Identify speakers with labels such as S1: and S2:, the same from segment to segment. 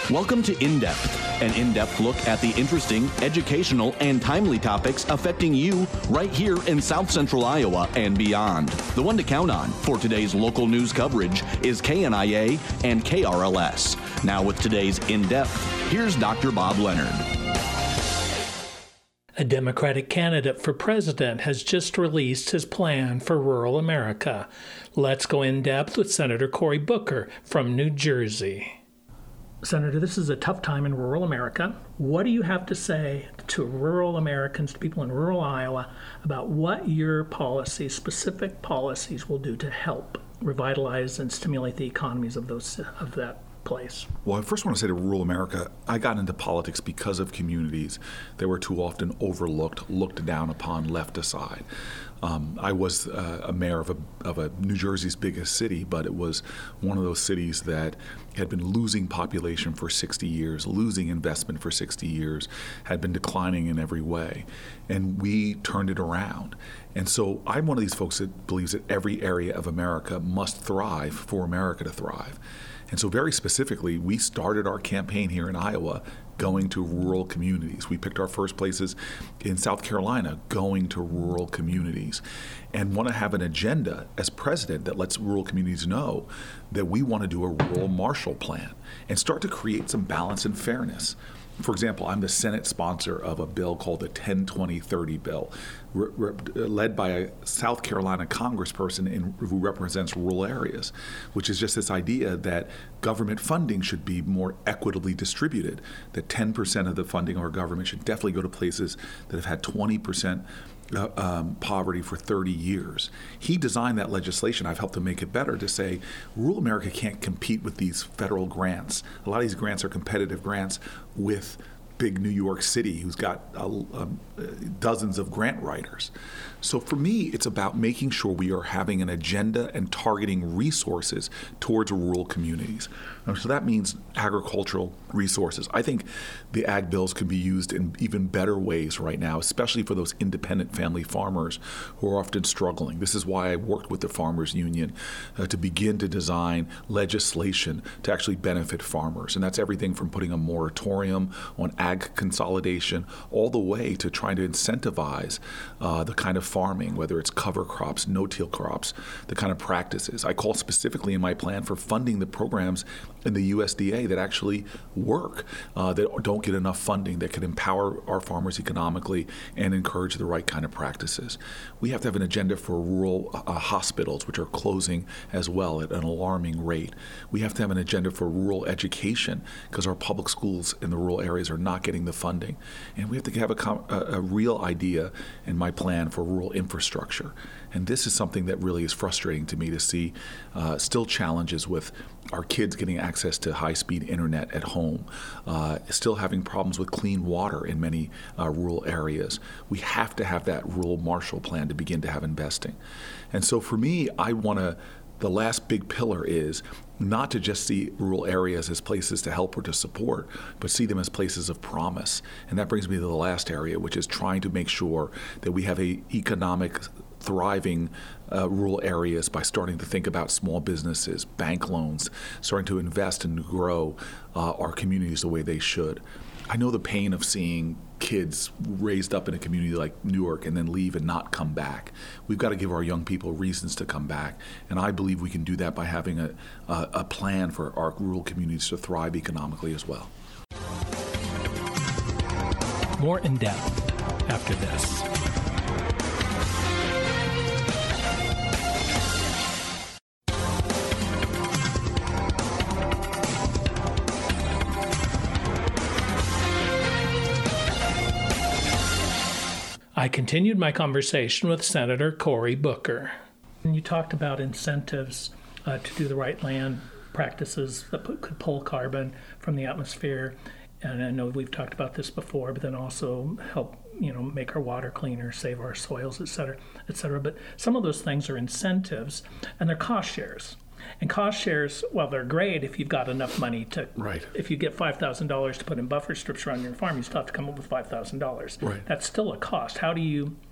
S1: Welcome to In Depth, an in-depth look at the interesting, educational, and timely topics affecting you right here in South Central Iowa and beyond. The one to count on for today's local news coverage is KNIA and KRLS. Now with today's In Depth, here's Dr. Bob Leonard.
S2: A Democratic candidate for president has just released his plan for rural America. Let's go in depth with Senator Cory Booker from New Jersey. Senator, this is a tough time in rural America. What do you have to say to rural Americans, to people in rural Iowa, about what your policies, specific policies, will do to help revitalize and stimulate the economies of that place?
S3: Well, I first want to say to rural America, I got into politics because of communities that were too often overlooked, looked down upon, left aside. I was a mayor of a New Jersey's biggest city, but it was one of those cities that had been losing population for 60 years, losing investment for 60 years, had been declining in every way. And we turned it around. And so I'm one of these folks that believes that every area of America must thrive for America to thrive. And so very specifically, we started our campaign here in Iowa going to rural communities. We picked our first places in South Carolina, going to rural communities, and want to have an agenda as president that lets rural communities know that we want to do a rural Marshall Plan and start to create some balance and fairness. For example, I'm the Senate sponsor of a bill called the 10-20-30 bill, led by a South Carolina congressperson who represents rural areas, which is just this idea that government funding should be more equitably distributed, that 10% of the funding of our government should definitely go to places that have had 20% poverty for 30 years. He designed that legislation. I've helped to make it better to say rural America can't compete with these federal grants. A lot of these grants are competitive grants with big New York City, who's got dozens of grant writers. So for me, it's about making sure we are having an agenda and targeting resources towards rural communities. So that means agricultural resources. I think the ag bills could be used in even better ways right now, especially for those independent family farmers who are often struggling. This is why I worked with the Farmers Union to begin to design legislation to actually benefit farmers. And that's everything from putting a moratorium on ag consolidation all the way to trying to incentivize the kind of farming, whether it's cover crops, no-till crops, the kind of practices. I call specifically in my plan for funding the programs in the USDA that actually work, that don't get enough funding, that can empower our farmers economically and encourage the right kind of practices. We have to have an agenda for rural hospitals, which are closing as well at an alarming rate. We have to have an agenda for rural education because our public schools in the rural areas are not getting the funding. And we have to have a real idea in my plan for rural infrastructure. And this is something that really is frustrating to me to see still challenges with our kids getting access to high-speed internet at home, still having problems with clean water in many rural areas. We have to have that rural Marshall Plan to begin to have investing. And so for me, the last big pillar is not to just see rural areas as places to help or to support, but see them as places of promise. And that brings me to the last area, which is trying to make sure that we have a economic thriving rural areas by starting to think about small businesses, bank loans, starting to invest and grow our communities the way they should. I know the pain of seeing kids raised up in a community like Newark and then leave and not come back. We've got to give our young people reasons to come back, and I believe we can do that by having a plan for our rural communities to thrive economically as well.
S2: More in depth after this. I continued my conversation with Senator Cory Booker. And you talked about incentives to do the right land practices that could pull carbon from the atmosphere. And I know we've talked about this before, but then also help, make our water cleaner, save our soils, et cetera, et cetera. But some of those things are incentives, and they're cost shares. And cost shares, well, they're great if you've got enough money to.
S3: Right.
S2: If you get $5,000 to put in buffer strips around your farm, you still have to come up with $5,000.
S3: Right.
S2: That's still a cost. How do you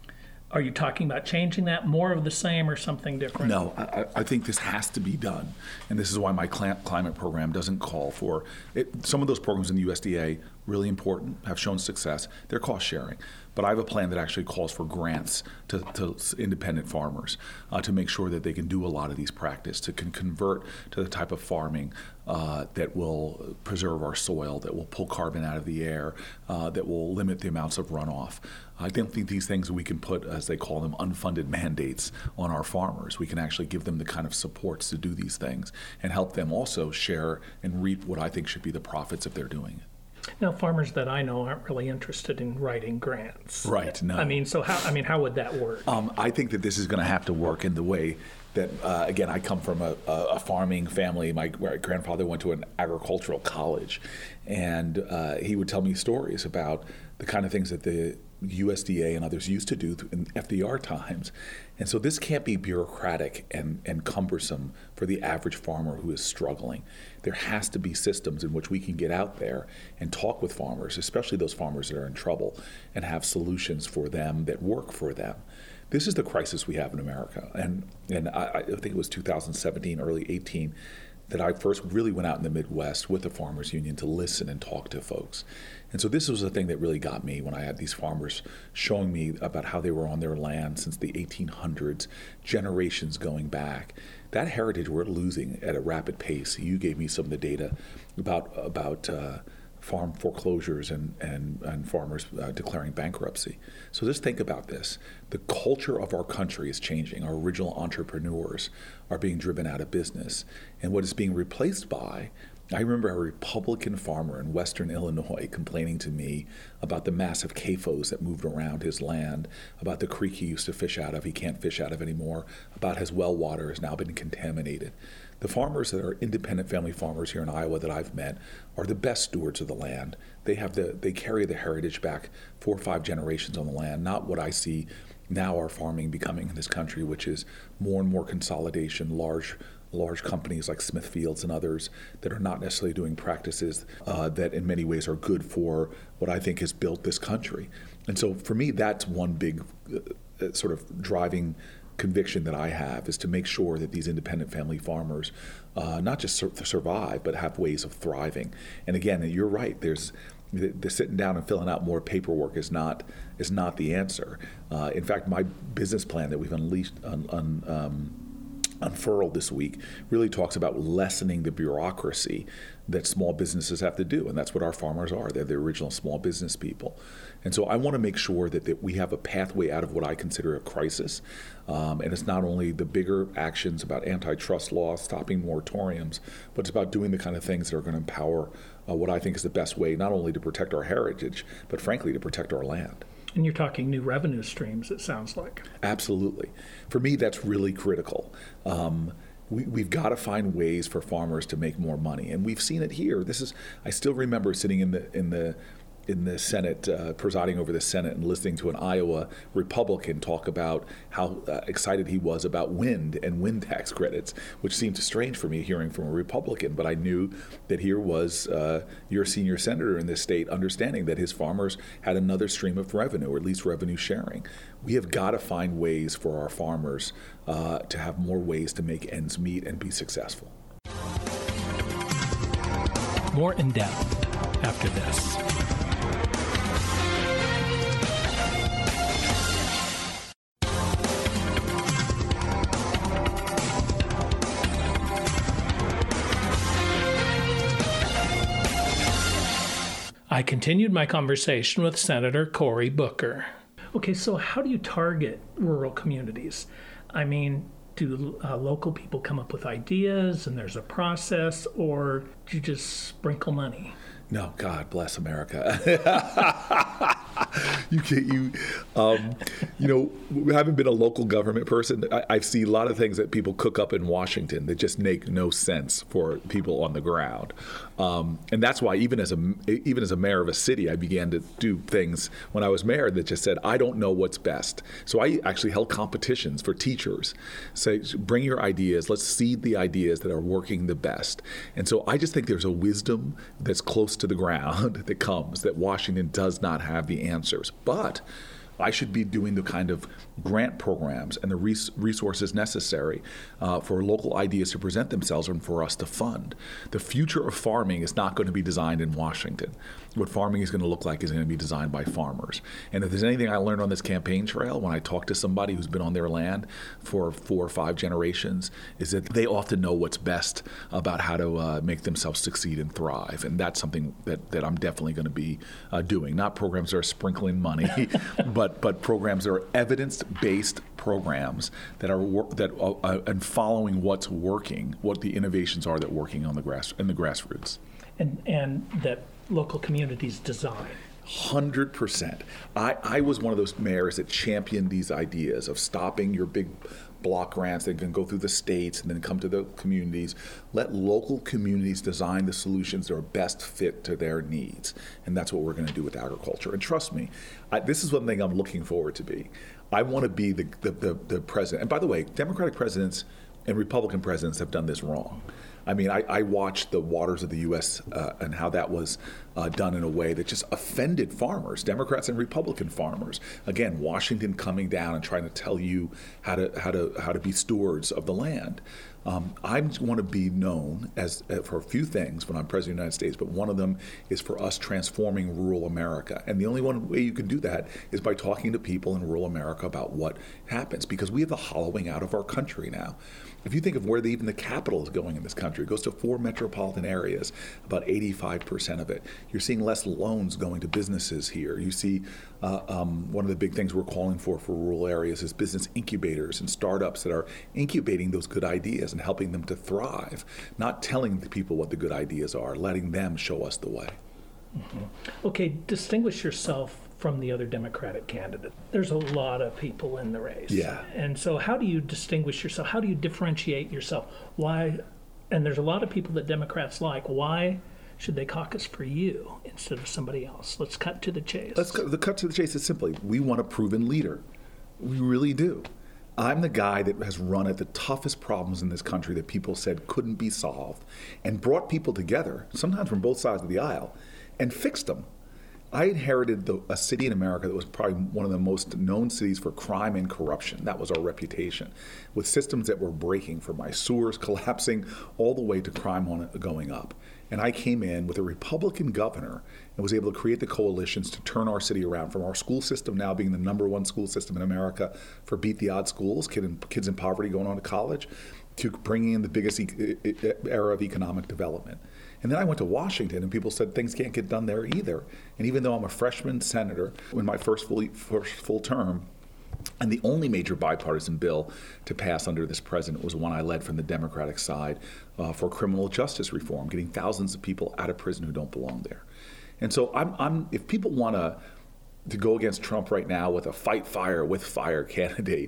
S2: Are you talking about changing that, more of the same, or something different?
S3: No, I think this has to be done. And this is why my climate program doesn't call for it. Some of those programs in the USDA, really important, have shown success. They're cost sharing. But I have a plan that actually calls for grants to independent farmers to make sure that they can do a lot of these practices, to can convert to the type of farming that will preserve our soil, that will pull carbon out of the air, that will limit the amounts of runoff. I don't think these things we can put, as they call them, unfunded mandates on our farmers. We can actually give them the kind of supports to do these things and help them also share and reap what I think should be the profits if they're doing it.
S2: Now, farmers that I know aren't really interested in writing grants.
S3: Right. No.
S2: How would that work?
S3: I think that this is going to have to work in the way that, again, I come from a farming family. My grandfather went to an agricultural college, and he would tell me stories about the kind of things that the USDA and others used to do in FDR times. And so this can't be bureaucratic and cumbersome for the average farmer who is struggling. There has to be systems in which we can get out there and talk with farmers, especially those farmers that are in trouble, and have solutions for them that work for them. This is the crisis we have in America. And I think it was 2017, early 18, that I first really went out in the Midwest with the Farmers Union to listen and talk to folks. And so this was the thing that really got me when I had these farmers showing me about how they were on their land since the 1800s, generations going back. That heritage we're losing at a rapid pace. You gave me some of the data about farm foreclosures and farmers declaring bankruptcy. So just think about this. The culture of our country is changing. Our original entrepreneurs are being driven out of business. And what is being replaced by, I remember a Republican farmer in Western Illinois complaining to me about the massive CAFOs that moved around his land, about the creek he used to fish out of, he can't fish out of anymore, about his well water has now been contaminated. The farmers that are independent family farmers here in Iowa that I've met are the best stewards of the land. They carry the heritage back 4 or 5 generations on the land, not what I see now our farming becoming in this country, which is more and more consolidation, large companies like Smithfields and others that are not necessarily doing practices that in many ways are good for what I think has built this country. And so for me, that's one big sort of driving conviction that I have, is to make sure that these independent family farmers not just survive, but have ways of thriving. And again, you're right, the sitting down and filling out more paperwork is not the answer. In fact, my business plan that we've unfurled this week really talks about lessening the bureaucracy that small businesses have to do, and that's what our farmers are. They're the original small business people. And so I want to make sure that we have a pathway out of what I consider a crisis, and it's not only the bigger actions about antitrust laws, stopping moratoriums, but it's about doing the kind of things that are going to empower what I think is the best way, not only to protect our heritage, but frankly to protect our land.
S2: And you're talking new revenue streams, it sounds like.
S3: Absolutely. For me, that's really critical. We've got to find ways for farmers to make more money, and we've seen it here. I still remember sitting in the Senate, presiding over the Senate, and listening to an Iowa Republican talk about how excited he was about wind and wind tax credits, which seemed strange for me hearing from a Republican. But I knew that here was your senior senator in this state understanding that his farmers had another stream of revenue, or at least revenue sharing. We have got to find ways for our farmers to have more ways to make ends meet and be successful.
S2: More in depth after this. I continued my conversation with Senator Cory Booker. Okay, so how do you target rural communities? I mean, do local people come up with ideas and there's a process, or do you just sprinkle money?
S3: No, God bless America. Having been a local government person, I see a lot of things that people cook up in Washington that just make no sense for people on the ground. And that's why even as a mayor of a city, I began to do things when I was mayor that just said, I don't know what's best. So I actually held competitions for teachers. Say, bring your ideas. Let's seed the ideas that are working the best. And so I just think there's a wisdom that's close to the ground that comes, that Washington does not have the answers. But I should be doing the kind of grant programs and the resources necessary for local ideas to present themselves and for us to fund. The future of farming is not going to be designed in Washington. What farming is going to look like is going to be designed by farmers. And if there's anything I learned on this campaign trail when I talk to somebody who's been on their land for 4 or 5 generations, is that they often know what's best about how to make themselves succeed and thrive. And that's something that I'm definitely going to be doing. Not programs that are sprinkling money, but programs that are evidence-based programs that are and following what's working, what the innovations are that are working in the grassroots.
S2: And that local communities design.
S3: 100%. I was one of those mayors that championed these ideas of stopping your big block grants that can go through the states and then come to the communities. Let local communities design the solutions that are best fit to their needs. And that's what we're going to do with agriculture. And trust me, this is one thing I'm looking forward to be. I want to be the president. And by the way, Democratic presidents and Republican presidents have done this wrong. I mean, I watched the waters of the U.S. And how that was done in a way that just offended farmers, Democrats and Republican farmers. Again, Washington coming down and trying to tell you how to be stewards of the land. I want to be known as for a few things when I'm president of the United States, but one of them is for us transforming rural America. And the only one way you can do that is by talking to people in rural America about what happens, because we have the hollowing out of our country now. If you think of where even the capital is going in this country, it goes to 4 metropolitan areas, about 85% of it. You're seeing less loans going to businesses here. You see one of the big things we're calling for rural areas is business incubators and startups that are incubating those good ideas and helping them to thrive, not telling the people what the good ideas are, letting them show us the way.
S2: Mm-hmm. Okay, distinguish yourself from the other Democratic candidate. There's a lot of people in the race.
S3: Yeah.
S2: And so how do you distinguish yourself? How do you differentiate yourself? Why, and there's a lot of people that Democrats like, why should they caucus for you instead of somebody else? Let's cut to the chase.
S3: The cut to the chase is simply, we want a proven leader. We really do. I'm the guy that has run at the toughest problems in this country that people said couldn't be solved and brought people together, sometimes from both sides of the aisle, and fixed them. I inherited a city in America that was probably one of the most known cities for crime and corruption. That was our reputation, with systems that were breaking, from my sewers collapsing all the way to crime going up. And I came in with a Republican governor and was able to create the coalitions to turn our city around, from our school system now being the #1 school system in America for beat the odds schools, kids in poverty going on to college, to bringing in the biggest era of economic development. And then I went to Washington, and people said things can't get done there either. And even though I'm a freshman senator in my first full term, and the only major bipartisan bill to pass under this president was one I led from the Democratic side for criminal justice reform, getting thousands of people out of prison who don't belong there. And so if people want to go against Trump right now with a fight fire with fire candidate,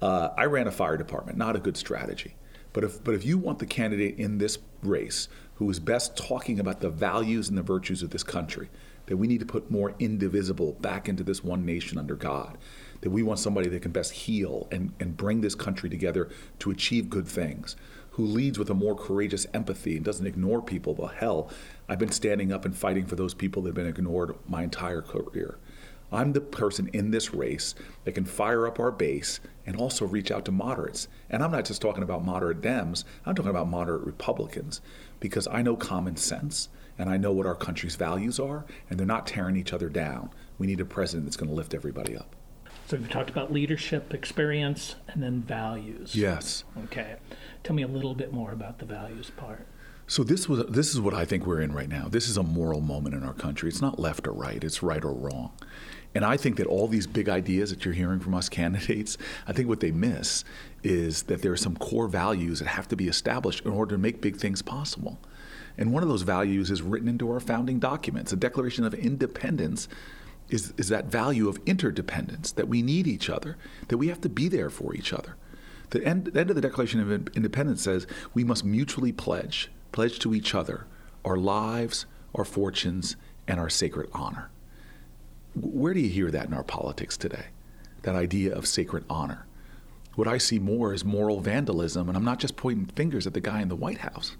S3: I ran a fire department, not a good strategy. But if you want the candidate in this race who is best talking about the values and the virtues of this country, that we need to put more indivisible back into this one nation under God, that we want somebody that can best heal and bring this country together to achieve good things, who leads with a more courageous empathy and doesn't ignore people, well, hell, I've been standing up and fighting for those people that have been ignored my entire career. I'm the person in this race that can fire up our base and also reach out to moderates. And I'm not just talking about moderate Dems, I'm talking about moderate Republicans, because I know common sense and I know what our country's values are, and they're not tearing each other down. We need a president that's going to lift everybody up.
S2: So we've talked about leadership, experience, and then values.
S3: Yes.
S2: Okay. Tell me a little bit more about the values part.
S3: So this is what I think we're in right now. This is a moral moment in our country. It's not left or right. It's right or wrong. And I think that all these big ideas that you're hearing from us candidates, I think what they miss is that there are some core values that have to be established in order to make big things possible. And one of those values is written into our founding documents. The Declaration of Independence is that value of interdependence, that we need each other, that we have to be there for each other. The end of the Declaration of Independence says we must mutually pledge to each other our lives, our fortunes, and our sacred honor. Where do you hear that in our politics today? That idea of sacred honor. What I see more is moral vandalism, and I'm not just pointing fingers at the guy in the White House.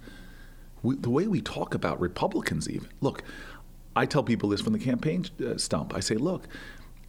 S3: The way we talk about Republicans even. Look, I tell people this from the campaign stump. I say, look,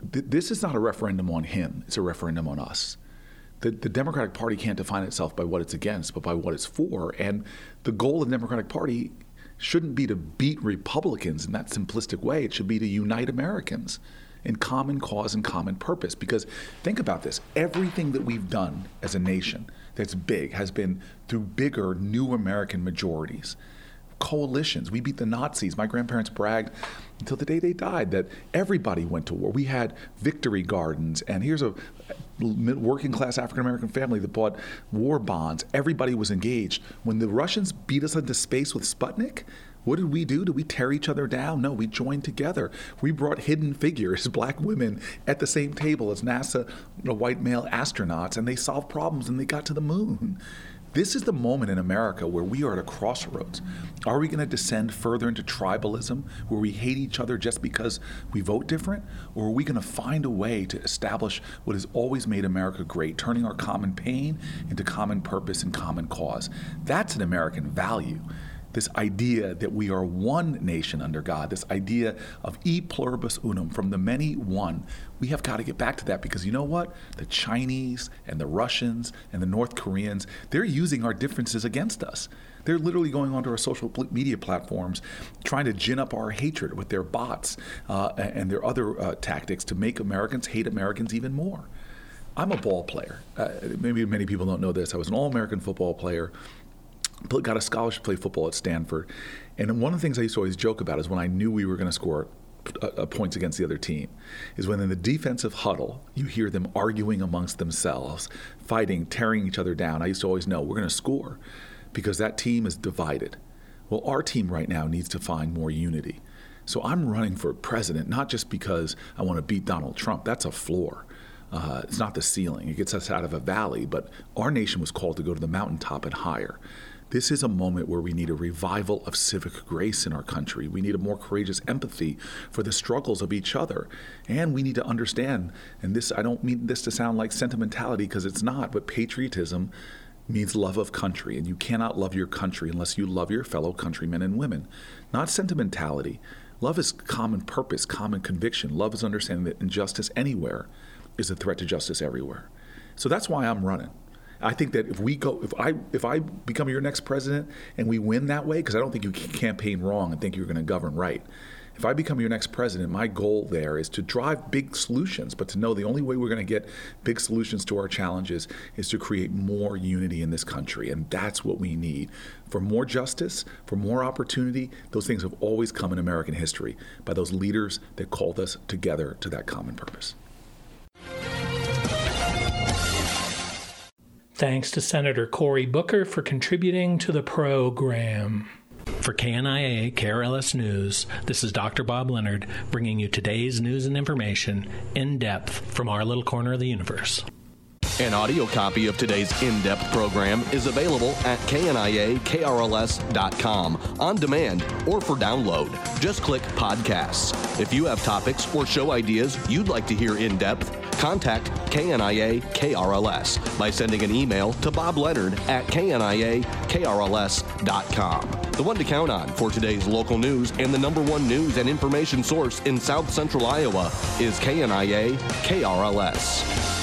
S3: this is not a referendum on him. It's a referendum on us. The Democratic Party can't define itself by what it's against, but by what it's for. And the goal of the Democratic Party shouldn't be to beat Republicans in that simplistic way. It should be to unite Americans in common cause and common purpose. Because think about this. Everything that we've done as a nation that's big has been through bigger new American majorities. Coalitions. We beat the Nazis. My grandparents bragged until the day they died that everybody went to war. We had victory gardens, and here's a working class African American family that bought war bonds. Everybody was engaged. When the Russians beat us into space with Sputnik, what did we do? Did we tear each other down? No, we joined together. We brought hidden figures, black women, at the same table as NASA, white male astronauts, and they solved problems and they got to the moon. This is the moment in America where we are at a crossroads. Are we going to descend further into tribalism, where we hate each other just because we vote different? Or are we going to find a way to establish what has always made America great, turning our common pain into common purpose and common cause? That's an American value. This idea that we are one nation under God, this idea of e pluribus unum, from the many one, we have got to get back to that, because you know what? The Chinese and the Russians and the North Koreans, they're using our differences against us. They're literally going onto our social media platforms, trying to gin up our hatred with their bots and their other tactics to make Americans hate Americans even more. I'm a ball player. Maybe many people don't know this. I was an All-American football player. Got a scholarship to play football at Stanford. And one of the things I used to always joke about is when I knew we were going to score points against the other team, is when in the defensive huddle, you hear them arguing amongst themselves, fighting, tearing each other down. I used to always know we're going to score because that team is divided. Well, our team right now needs to find more unity. So I'm running for president, not just because I want to beat Donald Trump. That's a floor. It's not the ceiling. It gets us out of a valley. But our nation was called to go to the mountaintop and higher. This is a moment where we need a revival of civic grace in our country. We need a more courageous empathy for the struggles of each other. And we need to understand, and this, I don't mean this to sound like sentimentality, because it's not, but patriotism means love of country. And you cannot love your country unless you love your fellow countrymen and women. Not sentimentality. Love is common purpose, common conviction. Love is understanding that injustice anywhere is a threat to justice everywhere. So that's why I'm running. I think that if I become your next president and we win that way, because I don't think you can campaign wrong and think you're going to govern right. If I become your next president, my goal there is to drive big solutions, but to know the only way we're going to get big solutions to our challenges is to create more unity in this country. And that's what we need. For more justice, for more opportunity, those things have always come in American history by those leaders that called us together to that common purpose.
S2: Thanks to Senator Cory Booker for contributing to the program. For KNIA KRLS News, this is Dr. Bob Leonard bringing you today's news and information in depth from our little corner of the universe.
S1: An audio copy of today's in-depth program is available at kniakrls.com on demand or for download. Just click podcasts. If you have topics or show ideas you'd like to hear in depth, contact KNIA KRLS by sending an email to bobleonard@kniakrls.com. The one to count on for today's local news and the #1 news and information source in South Central Iowa is KNIA KRLS.